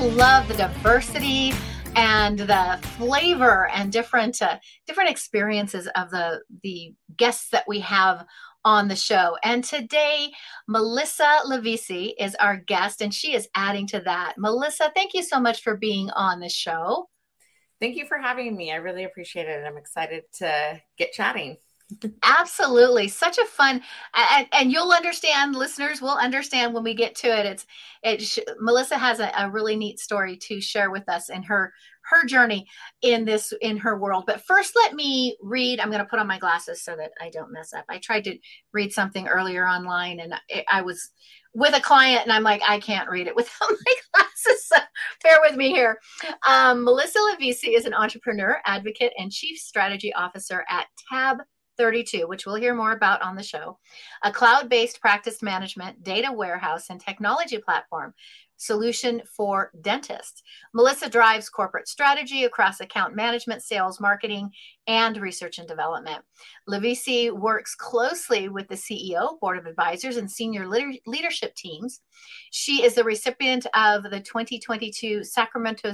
love the diversity and the flavor and different experiences of the guests that we have on the show. And today, Melissa Lovisi is our guest, and she is adding to that. Melissa, thank you so much for being on the show. Thank you for having me. I really appreciate it. I'm excited to get chatting. Absolutely. Such a fun, and you'll understand, listeners will understand when we get to it. Melissa has a really neat story to share with us in her journey in her world. But first, let me read. I'm going to put on my glasses so that I don't mess up. I tried to read something earlier online, and I was with a client, and I'm like, I can't read it without my glasses. So bear with me here. Melissa Lovisi is an entrepreneur, advocate, and chief strategy officer at Tab 32, which we'll hear more about on the show, a cloud-based practice management, data warehouse, and technology platform solution for dentists. Melissa drives corporate strategy across account management, sales, marketing, and research and development. Lovisi works closely with the CEO, board of advisors, and senior leadership teams. She is the recipient of the 2022 Sacramento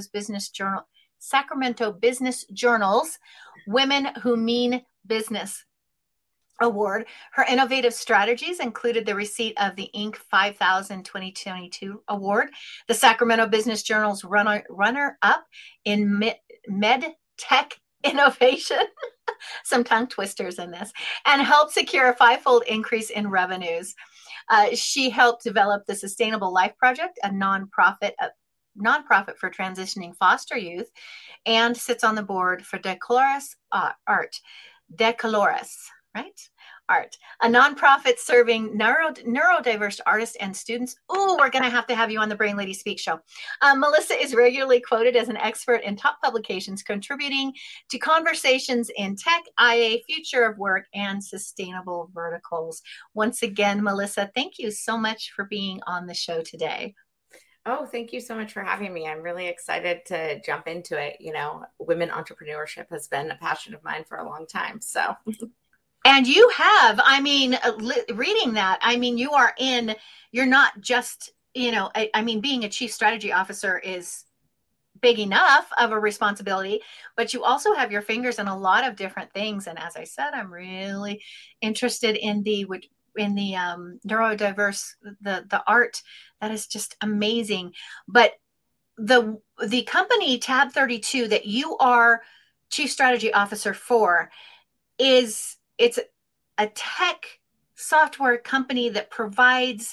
Business Journal's Women Who Mean Business Award. Her innovative strategies included the receipt of the Inc. 5000 2022 award, the Sacramento Business Journal's runner-up in med tech innovation, some tongue twisters in this, and helped secure a 5-fold increase in revenues. She helped develop the Sustainable Life Project, a nonprofit for transitioning foster youth, and sits on the board for Decoloris Art, a nonprofit serving neurodiverse artists and students. Ooh, we're going to have you on the Brain Lady Speak show. Melissa is regularly quoted as an expert in top publications, contributing to conversations in tech, IA, future of work, and sustainable verticals. Once again, Melissa, thank you so much for being on the show today. Oh, thank you so much for having me. I'm really excited to jump into it. You know, women entrepreneurship has been a passion of mine for a long time. So. And you have, reading that, you're not just, being a chief strategy officer is big enough of a responsibility, but you also have your fingers in a lot of different things. And as I said, I'm really interested in the neurodiverse, the art that is just amazing. But the company Tab 32 that you are chief strategy officer for it's a tech software company that provides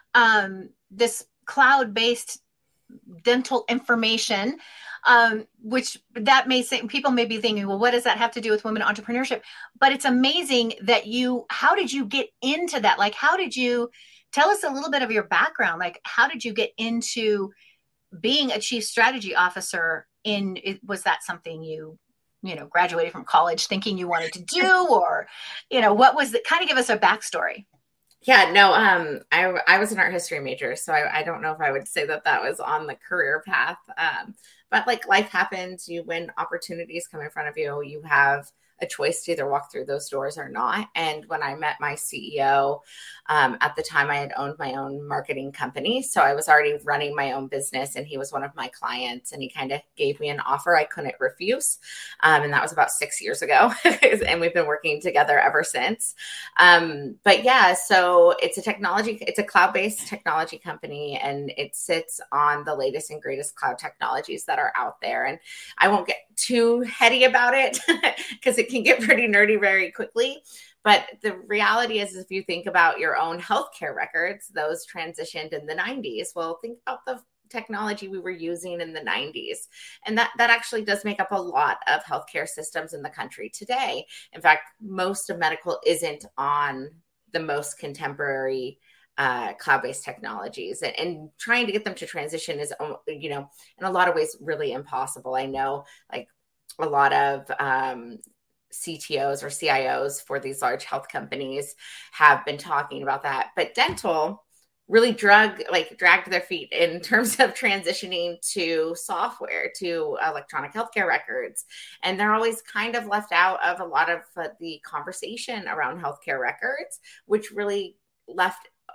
this cloud-based dental information, which that people may be thinking, well, what does that have to do with women entrepreneurship? But it's amazing that how did you get into that? Like, tell us a little bit of your background? Like, how did you get into being a chief strategy officer? Was that something you graduated from college thinking you wanted to do, or, what was it? Kind of give us a backstory. Yeah, no, I was an art history major, so I don't know if I would say that was on the career path. But like life happens, when opportunities come in front of you, you have a choice to either walk through those doors or not. And when I met my CEO, at the time I had owned my own marketing company. So I was already running my own business, and he was one of my clients, and he kind of gave me an offer I couldn't refuse. And that was about 6 years ago. And we've been working together ever since. But yeah, so it's a cloud-based technology company, and it sits on the latest and greatest cloud technologies that are out there. And I won't get too heady about it because it can get pretty nerdy very quickly. But the reality is, if you think about your own healthcare records, those transitioned in the 90s. Well, think about the technology we were using in the 90s. And that actually does make up a lot of healthcare systems in the country today. In fact, most of medical isn't on the most contemporary cloud-based technologies, and trying to get them to transition is, in a lot of ways really impossible. I know, like, a lot of CTOs or CIOs for these large health companies have been talking about that, but dental really dragged their feet in terms of transitioning to software, to electronic healthcare records. And they're always kind of left out of a lot of the conversation around healthcare records, which really left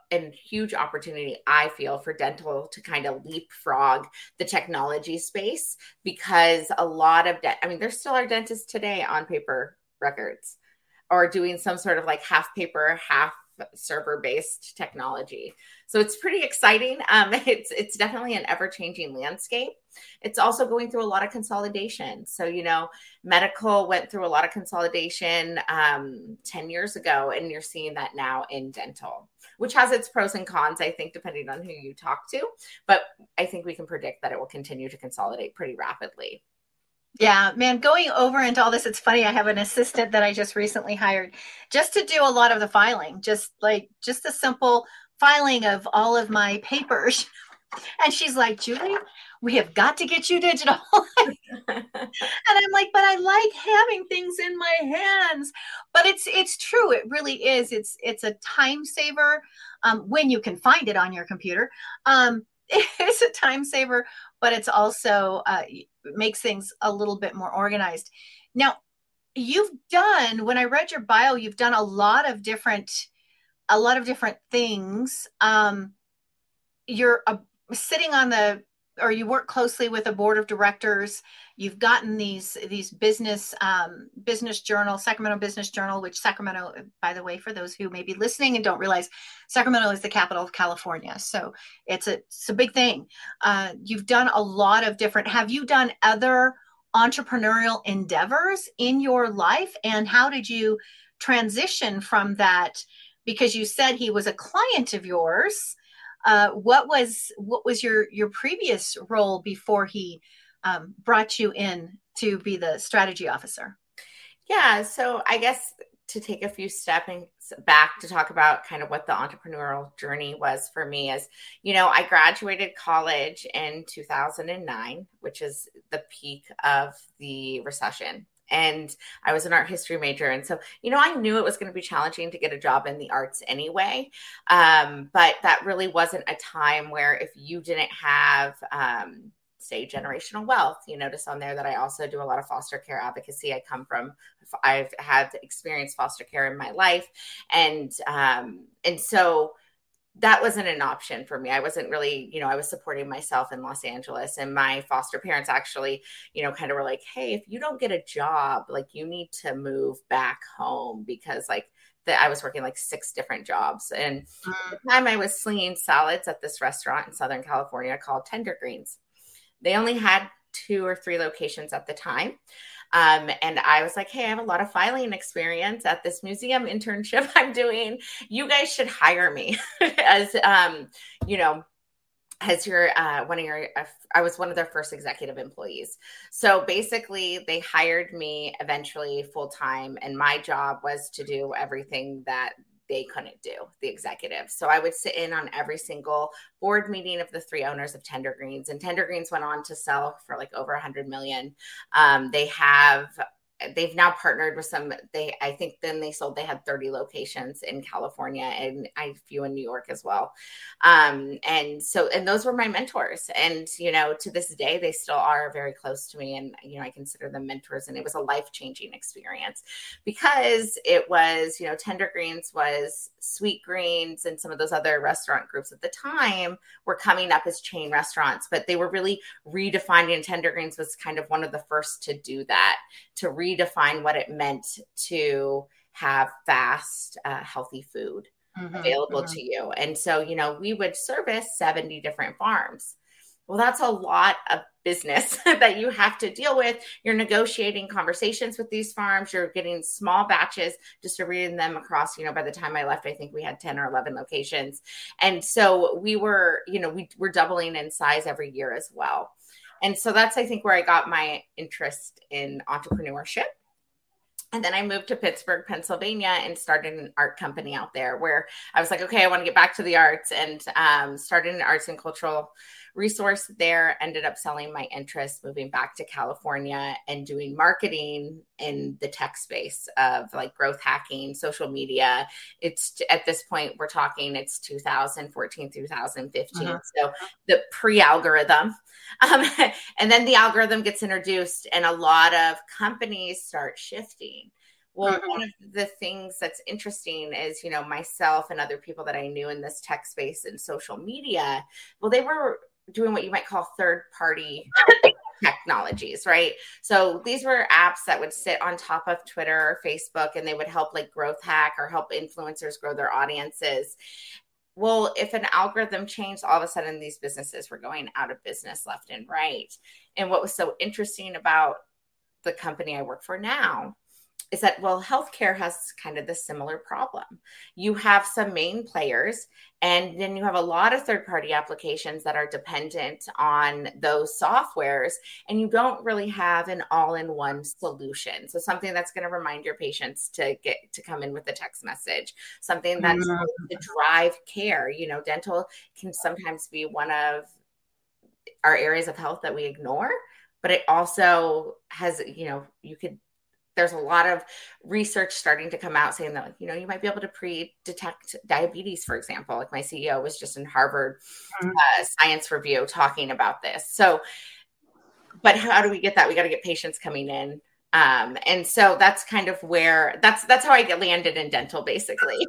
a huge opportunity, I feel, for dental to kind of leapfrog the technology space, because a lot of, there still are dentists today on paper records or doing some sort of like half paper, half server based technology. So it's pretty exciting. It's definitely an ever changing landscape. It's also going through a lot of consolidation. So, medical went through a lot of consolidation 10 years ago, and you're seeing that now in dental, which has its pros and cons, I think, depending on who you talk to. But I think we can predict that it will continue to consolidate pretty rapidly. Yeah, man, going over into all this, it's funny. I have an assistant that I just recently hired just to do a lot of the filing, just a simple filing of all of my papers. And she's like, Julie, we have got to get you digital. And I'm like, but I like having things in my hands. But it's true. It really is. It's a time saver when you can find it on your computer. It's a time saver, but it's also makes things a little bit more organized. Now, when I read your bio, you've done a lot of different things. You're sitting on you work closely with a board of directors. You've gotten these business journal, Sacramento Business Journal, which Sacramento, by the way, for those who may be listening and don't realize, Sacramento is the capital of California. So it's a big thing. You've done a lot of different, have you done other entrepreneurial endeavors in your life? And how did you transition from that? Because you said he was a client of yours. What was your previous role before he brought you in to be the strategy officer? Yeah, so I guess to take a few steps back to talk about kind of what the entrepreneurial journey was for me is, I graduated college in 2009, which is the peak of the recession. And I was an art history major. And so, I knew it was going to be challenging to get a job in the arts anyway. But that really wasn't a time where if you didn't have, say, generational wealth. You notice on there that I also do a lot of foster care advocacy. I've had experienced foster care in my life. And so that wasn't an option for me. I wasn't really, I was supporting myself in Los Angeles, and my foster parents actually, kind of were like, hey, if you don't get a job, like you need to move back home, because I was working like 6 different jobs. And at the time I was slinging salads at this restaurant in Southern California called Tender Greens. They only had 2 or 3 locations at the time. And I was like, hey, I have a lot of filing experience at this museum internship I'm doing. You guys should hire me as, as I was one of their first executive employees. So basically they hired me eventually full time. And my job was to do everything that they couldn't do, the executive. So I would sit in on every single board meeting of the 3 owners of Tender Greens, and Tender Greens went on to sell for like over 100 million. They've now partnered with I think then they had 30 locations in California and a few in New York as well. And those were my mentors. And, to this day, they still are very close to me. And, I consider them mentors. And it was a life-changing experience because it was, Tender Greens was Sweetgreens, and some of those other restaurant groups at the time were coming up as chain restaurants, but they were really redefining. Tender Greens was kind of one of the first to do that, to redefine what it meant to have fast, healthy food available to you. And so, we would service 70 different farms. Well, that's a lot of business that you have to deal with. You're negotiating conversations with these farms. You're getting small batches, distributing them across, by the time I left, I think we had 10 or 11 locations. And so we were doubling in size every year as well. And so that's, I think, where I got my interest in entrepreneurship. And then I moved to Pittsburgh, Pennsylvania, and started an art company out there where I was like, okay, I want to get back to the arts, and started an arts and cultural resource there. Ended up selling my interest, moving back to California and doing marketing in the tech space of like growth hacking, social media. It's at this point, we're talking, it's 2014, 2015. So the pre-algorithm. And then the algorithm gets introduced and a lot of companies start shifting. Well, one of the things that's interesting is, myself and other people that I knew in this tech space and social media, well, they were doing what you might call third party technologies, right? So these were apps that would sit on top of Twitter or Facebook, and they would help like growth hack or help influencers grow their audiences. Well, if an algorithm changed, all of a sudden these businesses were going out of business left and right. And what was so interesting about the company I work for now is that, well, healthcare has kind of the similar problem. You have some main players, and then you have a lot of third-party applications that are dependent on those softwares, and you don't really have an all-in-one solution. So something that's going to remind your patients to come in with a text message, something that's to drive care. Dental can sometimes be one of our areas of health that we ignore, but it also has, there's a lot of research starting to come out saying that, you might be able to pre-detect diabetes, for example. Like my CEO was just in Harvard Science Review talking about this. So, but how do we get that? We got to get patients coming in. And so that's kind of where, that's how I landed in dental, basically.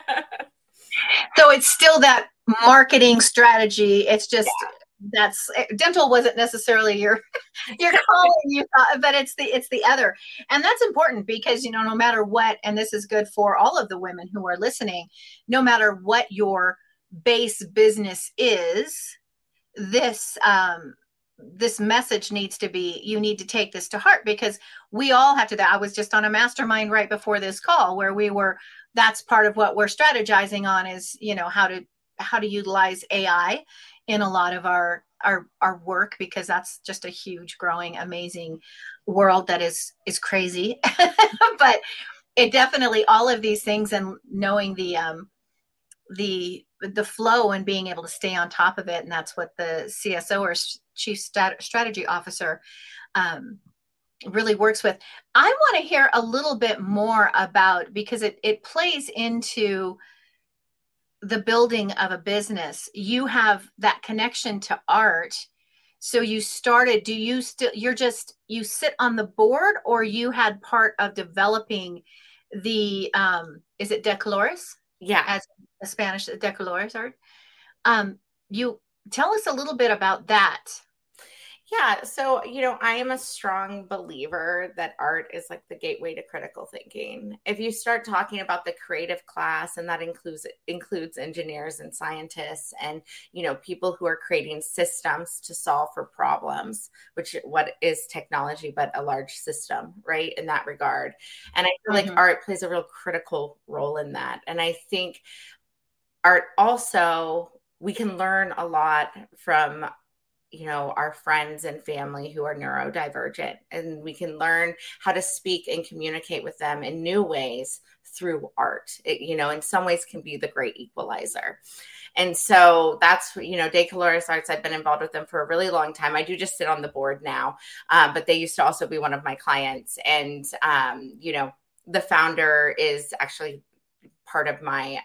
So it's still that marketing strategy. It's just, that's dental wasn't necessarily your calling, you thought, but it's the other. And that's important because, no matter what, and this is good for all of the women who are listening, no matter what your base business is, this message needs to be, you need to take this to heart, because we all have to. I was just on a mastermind right before this call where that's part of what we're strategizing on is, how to utilize AI in a lot of our work, because that's just a huge, growing, amazing world that is crazy. But it definitely, all of these things, and knowing the flow and being able to stay on top of it. And that's what the CSO, or Chief Strategy Officer, really works with. I want to hear a little bit more about, because it plays into the building of a business. You have that connection to art. So you started, you sit on the board, or you had part of developing the, is it Decolores? Yeah. As a Spanish, Decolores art. You tell us a little bit about that. Yeah. So, I am a strong believer that art is like the gateway to critical thinking. If you start talking about the creative class, and that includes engineers and scientists and, people who are creating systems to solve for problems, which what is technology, but a large system, right? In that regard. And I feel like art plays a real critical role in that. And I think art also, we can learn a lot from our friends and family who are neurodivergent, and we can learn how to speak and communicate with them in new ways through art. It, in some ways can be the great equalizer. And so that's, Decolores Arts, I've been involved with them for a really long time. I do just sit on the board now, but they used to also be one of my clients. And, the founder is actually part of my,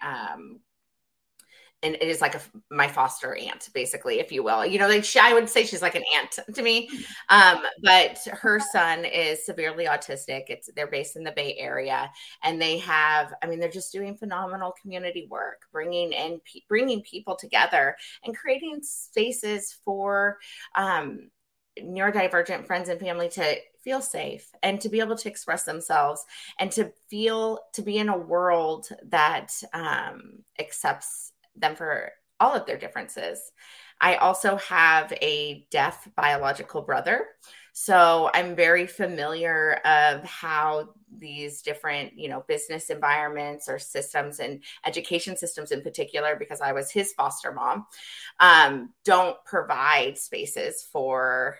and it is like my foster aunt, basically, if you will. I would say she's like an aunt to me. But her son is severely autistic. They're based in the Bay Area, and they're just doing phenomenal community work, bringing people together and creating spaces for neurodivergent friends and family to feel safe and to be able to express themselves, and to be in a world that accepts them for all of their differences. I also have a deaf biological brother, so I'm very familiar of how these different, business environments or systems, and education systems in particular, because I was his foster mom, don't provide spaces for,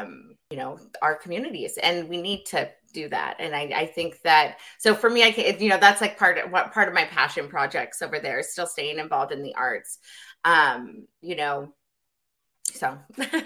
our communities, and we need to do that. And I think that, so for me, that's like part of my passion projects over there is still staying involved in the arts. So.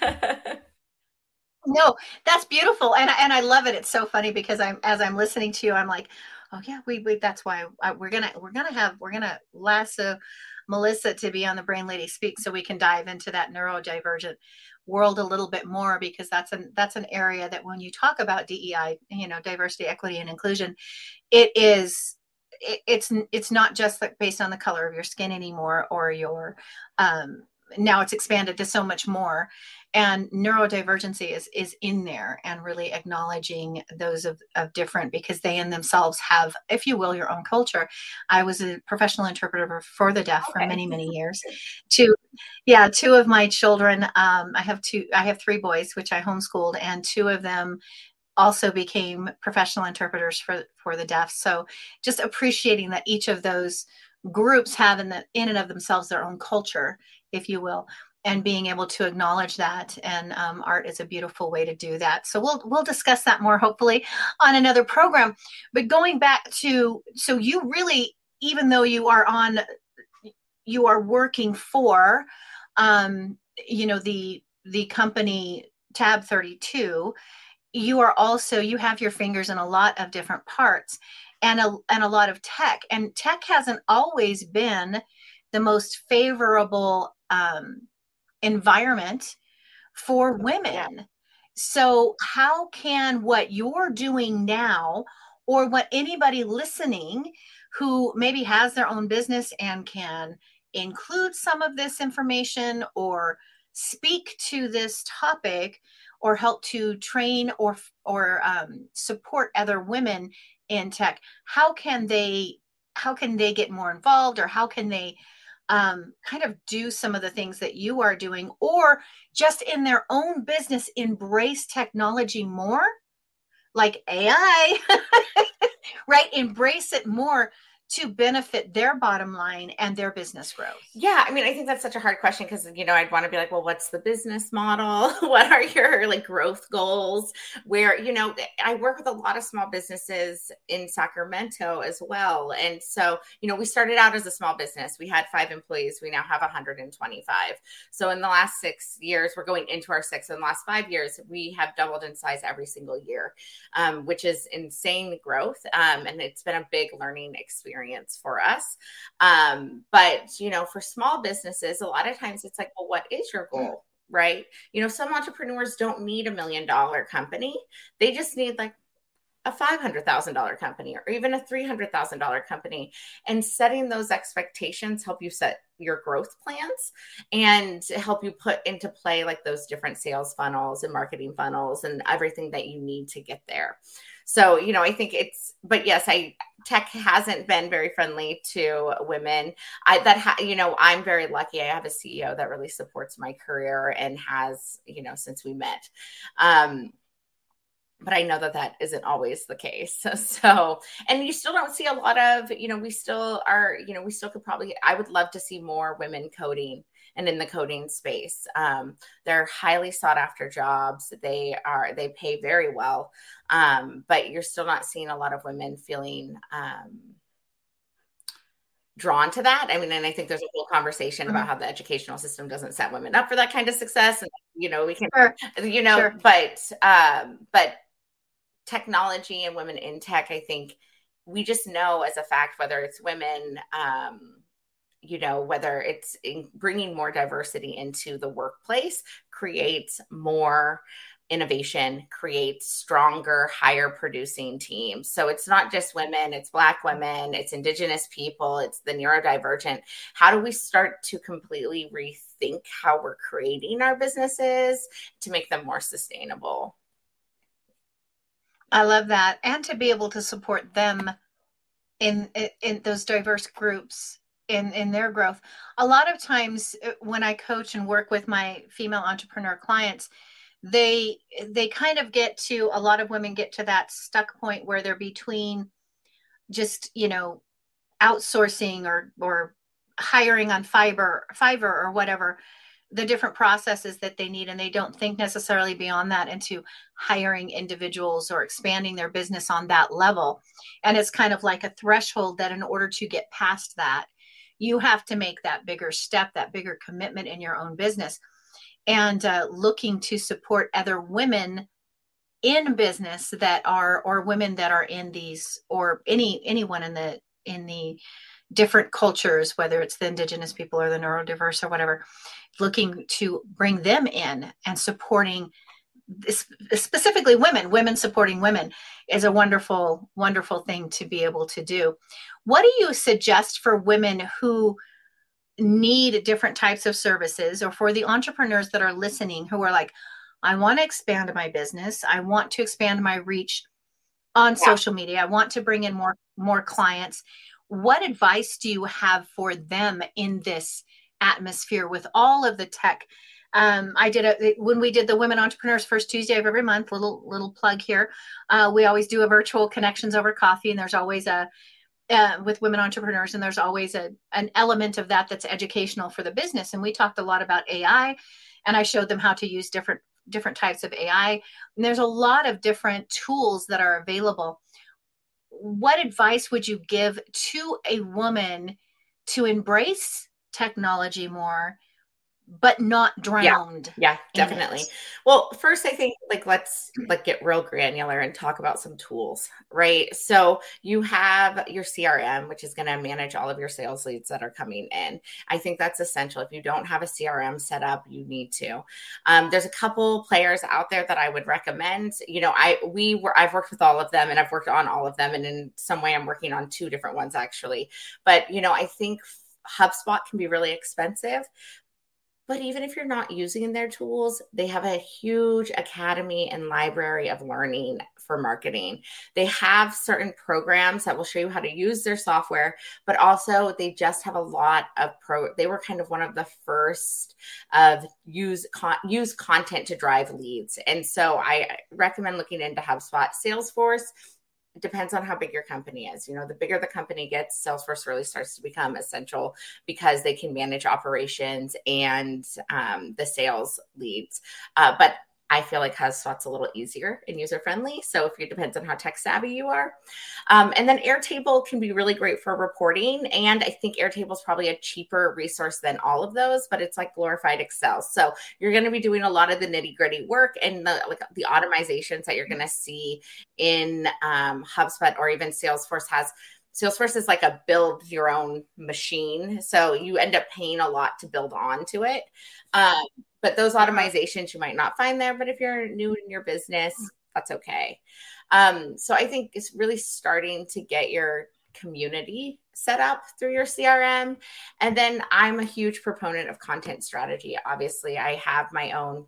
No, that's beautiful. And I love it. It's so funny because as I'm listening to you, I'm like, oh yeah, we that's why we're going to lasso Melissa to be on the Brain Lady Speak, so we can dive into that neurodivergent world a little bit more, because that's an area that when you talk about DEI, diversity, equity, and inclusion, it is it's not just based on the color of your skin anymore, or your now it's expanded to so much more. And neurodivergency is in there, and really acknowledging those of different, because they in themselves have, if you will, your own culture. I was a professional interpreter for the deaf for many, many years. Two of my children, I have three boys, which I homeschooled, and two of them also became professional interpreters for the deaf. So just appreciating that each of those groups have in and of themselves their own culture, if you will, and being able to acknowledge that. And art is a beautiful way to do that. So we'll discuss that more, hopefully, on another program. But going back to, so you really, even though you are working for, the company Tab 32, you have your fingers in a lot of different parts, and a lot of tech. And tech hasn't always been the most favorable environment for women. Yeah. So how can what you're doing now, or what anybody listening who maybe has their own business and can include some of this information, or speak to this topic, or help to train or support other women in tech, how can they get more involved, or how can they kind of do some of the things that you are doing, or just in their own business embrace technology more, like AI, right? Embrace it more to benefit their bottom line and their business growth? Yeah. I mean, I think that's such a hard question, because, I'd want to be like, well, what's the business model? What are your growth goals? Where, I work with a lot of small businesses in Sacramento as well. And so, we started out as a small business. We had 5 employees. We now have 125. So in the last 6 years, we're going into our 6th. In the last 5 years, we have doubled in size every single year, which is insane growth. And it's been a big learning experience for us. But, for small businesses, a lot of times it's like, well, what is your goal? Right? Some entrepreneurs don't need $1 million company. They just need like a $500,000 company, or even a $300,000 company. And setting those expectations help you set your growth plans, and help you put into play like those different sales funnels and marketing funnels and everything that you need to get there. So, I think but yes, tech hasn't been very friendly to women. I'm very lucky. I have a CEO that really supports my career, and has, since we met. But I know that isn't always the case. So, and you still don't see a lot of, we still could probably, I would love to see more women coding and in the coding space. They're highly sought after jobs. They pay very well. But you're still not seeing a lot of women feeling drawn to that. I mean, and I think there's a whole conversation about how the educational system doesn't set women up for that kind of success. And, we can, sure. But technology and women in tech, I think we just know as a fact, whether it's women, whether it's bringing more diversity into the workplace, creates more innovation, creates stronger, higher producing teams. So it's not just women, it's Black women, it's Indigenous people, it's the neurodivergent. How do we start to completely rethink how we're creating our businesses to make them more sustainable? I love that. And to be able to support them in those diverse groups in their growth. A lot of times when I coach and work with my female entrepreneur clients, they kind of a lot of women get to that stuck point where they're between just, outsourcing or hiring on Fiverr or whatever, the different processes that they need. And they don't think necessarily beyond that into hiring individuals or expanding their business on that level. And it's kind of like a threshold that in order to get past that, you have to make that bigger step, that bigger commitment in your own business. And looking to support other women in business or women that are in these, or anyone in the different cultures, whether it's the indigenous people or the neurodiverse or whatever, looking to bring them in and supporting specifically women supporting women is a wonderful, wonderful thing to be able to do. What do you suggest for women who need different types of services, or for the entrepreneurs that are listening who are like, I want to expand my business, I want to expand my reach on social media, I want to bring in more clients? What advice do you have for them in this atmosphere with all of the tech? When we did the Women Entrepreneurs First Tuesday of every month, little plug here. We always do a virtual Connections Over Coffee, and there's always with women entrepreneurs, and there's always an element of that that's educational for the business. And we talked a lot about AI, and I showed them how to use different types of AI. And there's a lot of different tools that are available. What advice would you give to a woman to embrace technology more, but not drowned? Yeah, definitely. Well, first I think let's get real granular and talk about some tools, right? So you have your CRM, which is going to manage all of your sales leads that are coming in. I think that's essential. If you don't have a CRM set up, you need to. There's a couple players out there that I would recommend. I've worked with all of them, and I've worked on all of them, and in some way I'm working on 2 different ones actually. But I think HubSpot can be really expensive. But even if you're not using their tools, they have a huge academy and library of learning for marketing. They have certain programs that will show you how to use their software, but also they just have a lot of they were kind of one of the first of use content to drive leads. And so I recommend looking into HubSpot. Salesforce, it depends on how big your company is. The bigger the company gets, Salesforce really starts to become essential because they can manage operations and the sales leads. But I feel like HubSpot's a little easier and user-friendly. So it depends on how tech savvy you are. And then Airtable can be really great for reporting. And I think Airtable is probably a cheaper resource than all of those, but it's like glorified Excel. So you're going to be doing a lot of the nitty-gritty work, and the automizations that you're going to see in HubSpot or even Salesforce Salesforce is like a build your own machine. So you end up paying a lot to build onto it. But those automizations you might not find there. But if you're new in your business, that's okay. So I think it's really starting to get your community set up through your CRM. And then I'm a huge proponent of content strategy. Obviously, I have my own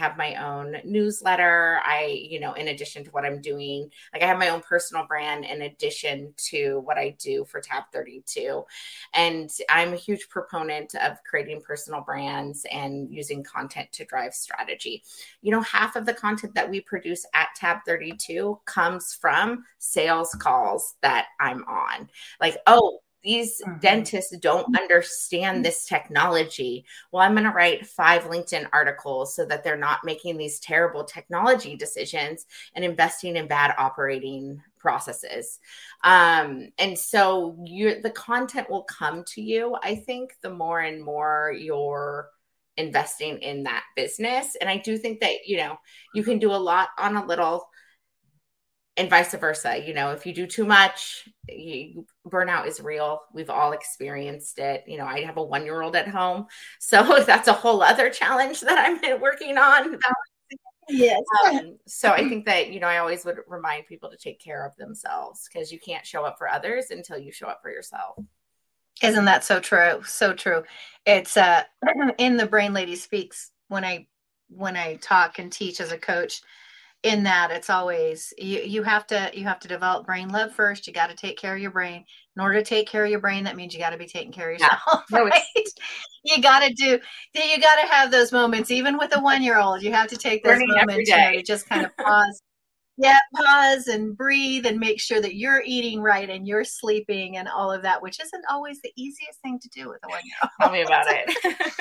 newsletter. In addition to what I'm doing, I have my own personal brand in addition to what I do for Tab 32. And I'm a huge proponent of creating personal brands and using content to drive strategy. Half of the content that we produce at Tab 32 comes from sales calls that I'm on. These dentists don't understand this technology. Well, I'm going to write 5 LinkedIn articles so that they're not making these terrible technology decisions and investing in bad operating processes. And so the content will come to you, I think, the more and more you're investing in that business. And I do think that, you can do a lot on a little, and vice versa. If you do too much, burnout is real. We've all experienced it. I have a 1-year-old at home, so that's a whole other challenge that I'm working on. Yes. So I think that, I always would remind people to take care of themselves, because you can't show up for others until you show up for yourself. Isn't that so true? So true. It's in the Brain Lady Speaks, when I talk and teach as a coach, in that it's always you have to develop brain love first. You got to take care of your brain. In order to take care of your brain, that means you got to be taking care of yourself. Yeah. Right? You got to have those moments. Even with a 1-year-old, you have to take those moments to just kind of pause. Yeah, pause and breathe and make sure that you're eating right and you're sleeping and all of that, which isn't always the easiest thing to do with a 1-year-old. Tell me about it.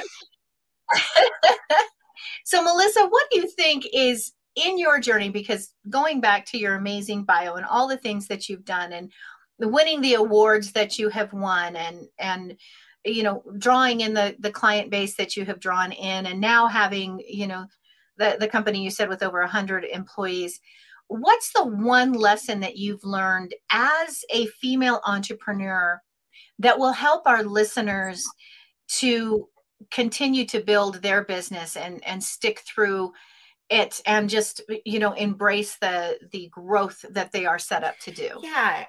So, Melissa, what do you think is in your journey, because going back to your amazing bio and all the things that you've done and winning the awards that you have won and drawing in the client base that you have drawn in, and now having, the company you said with over 100 employees, what's the one lesson that you've learned as a female entrepreneur that will help our listeners to continue to build their business and stick through it and just, embrace the growth that they are set up to do? Yeah.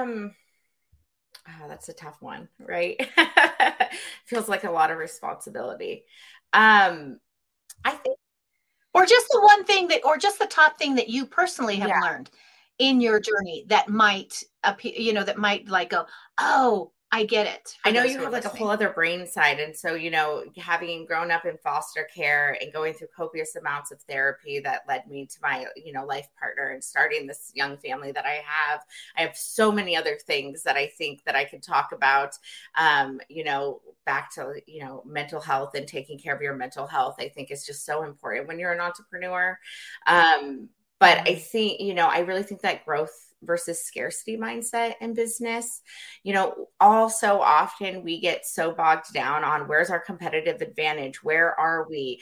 Oh, that's a tough one, right? Feels like a lot of responsibility. I think, Or just the one thing or just the top thing that you personally have yeah. learned in your journey that might appear, that might like go, oh, I get it. I know you have like a whole other brain side. And so, having grown up in foster care and going through copious amounts of therapy that led me to my, life partner and starting this young family that I have so many other things that I think that I could talk about, back to, mental health and taking care of your mental health, I think is just so important when you're an entrepreneur. But I think, I really think that growth versus scarcity mindset in business, all so often we get so bogged down on where's our competitive advantage? Where are we?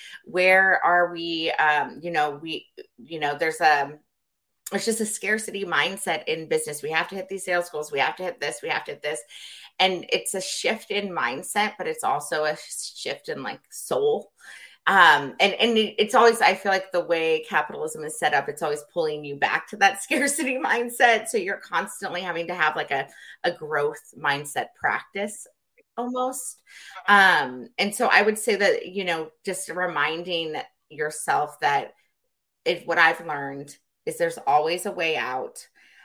It's just a scarcity mindset in business. We have to hit these sales goals. We have to hit this. We have to hit this. And it's a shift in mindset, but it's also a shift in like soul. And it's always, I feel like the way capitalism is set up, it's always pulling you back to that scarcity mindset. So you're constantly having to have like a growth mindset practice almost. And so I would say that, just reminding yourself that what I've learned is there's always a way out.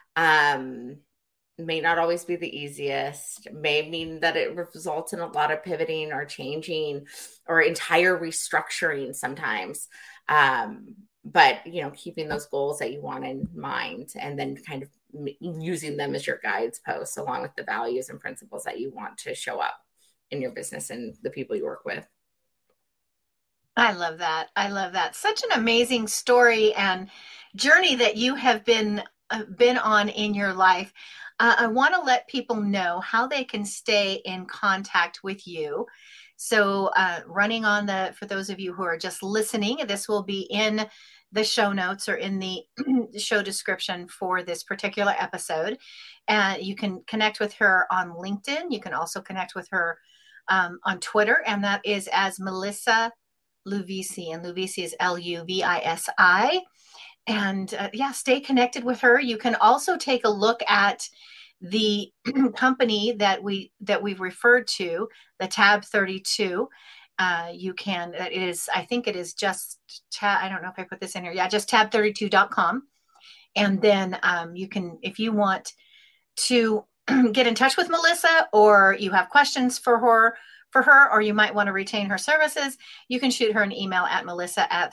May not always be the easiest, may mean that it results in a lot of pivoting or changing or entire restructuring sometimes. But, keeping those goals that you want in mind and then kind of using them as your guides posts along with the values and principles that you want to show up in your business and the people you work with. I love that. I love that. Such an amazing story and journey that you have been on in your life. I want to let people know how they can stay in contact with you. So running on for those of you who are just listening, this will be in the show notes or in the show description for this particular episode. And you can connect with her on LinkedIn. You can also connect with her on Twitter, and that is as Melissa Luvisi, and Luvisi is Luvisi. And stay connected with her. You can also take a look at the company that we've referred to, the Tab 32. You can, I think it is just I don't know if I put this in here. Yeah, just tab32.com. And then you can, if you want to get in touch with Melissa, or you have questions for her, or you might want to retain her services, you can shoot her an email at Melissa at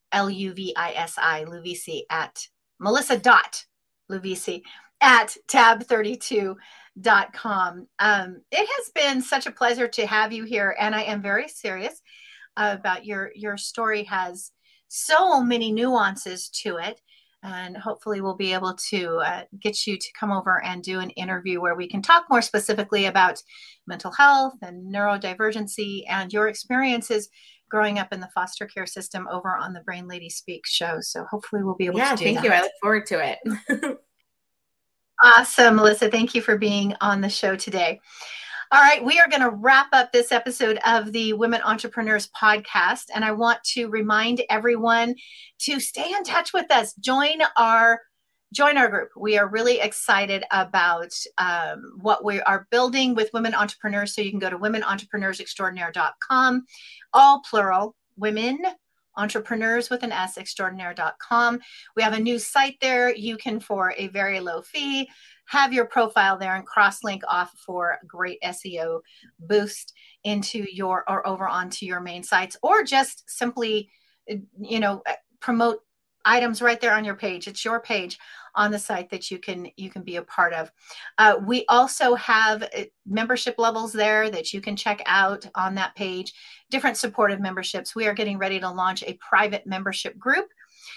Luvisi at Melissa.Luvisi at tab32.com. It has been such a pleasure to have you here, and I am very serious about your story. Has so many nuances to it, and hopefully we'll be able to get you to come over and do an interview where we can talk more specifically about mental health and neurodivergency and your experiences growing up in the foster care system over on the Brain Lady Speaks show. So hopefully we'll be able to do that. Thank you. I look forward to it. Awesome, Melissa. Thank you for being on the show today. All right, we are going to wrap up this episode of the Women Entrepreneurs Podcast, and I want to remind everyone to stay in touch with us. Join our group. We are really excited about what we are building with women entrepreneurs. So you can go to womenentrepreneursextraordinaire.com, all plural, women entrepreneurs with an S, extraordinaire.com. We have a new site there. You can, for a very low fee, have your profile there and cross-link off for a great SEO boost into or over onto your main sites, or just simply, promote items right there on your page. It's your page on the site that you can be a part of. We also have membership levels there that you can check out on that page, different supportive memberships. We are getting ready to launch a private membership group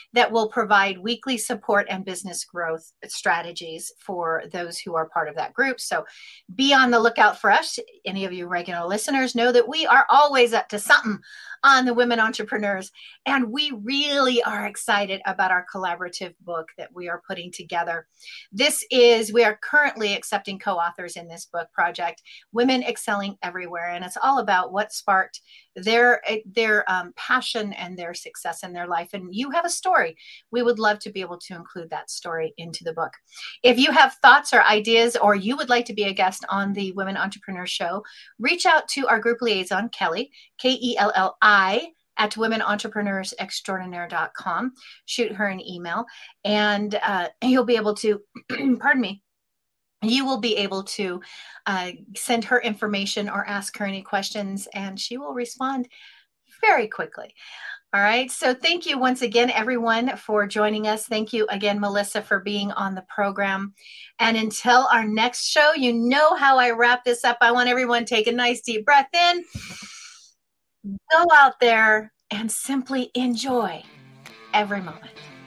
that will provide weekly support and business growth strategies for those who are part of that group. So be on the lookout for us. Any of you regular listeners know that we are always up to something on the Women Entrepreneurs. And we really are excited about our collaborative book that we are putting together. We are currently accepting co-authors in this book project, Women Excelling Everywhere. And it's all about what sparked their passion and their success in their life. And you have a story. We would love to be able to include that story into the book. If you have thoughts or ideas, or you would like to be a guest on the Women Entrepreneur Show, reach out to our group liaison, Kelly, Kelli, at womenentrepreneursextraordinaire.com. Shoot her an email, and you'll be able to, pardon me, you will be able to send her information or ask her any questions, and she will respond very quickly. All right. So thank you once again, everyone, for joining us. Thank you again, Melissa, for being on the program. And until our next show, you know how I wrap this up. I want everyone to take a nice deep breath in, go out there, and simply enjoy every moment.